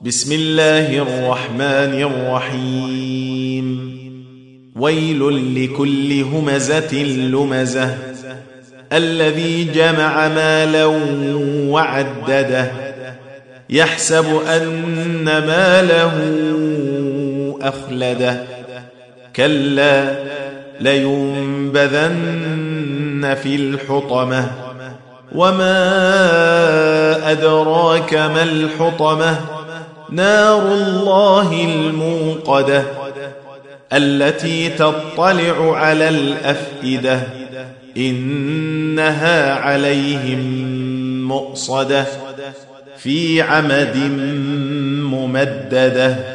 بسم الله الرحمن الرحيم ويل لكل همزة لمزة الذي جمع مالا وعدده يحسب أن ماله أخلده كلا لينبذن في الحطمة وما أدراك ما الحطمة نار الله الموقدة التي تطلع على الأفئدة إنها عليهم مؤصدة في عمد ممددة.